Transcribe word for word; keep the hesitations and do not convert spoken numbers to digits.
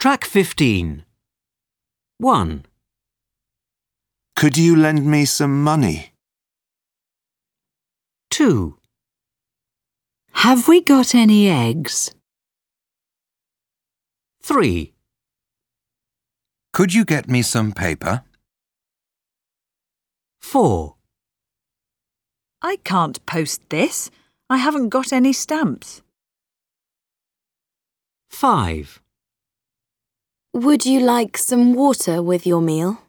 Track fifteen. one. Could you lend me some money? two. Have we got any eggs? three. Could you get me some paper? four. I can't post this. I haven't got any stamps. five. Would you like some water with your meal?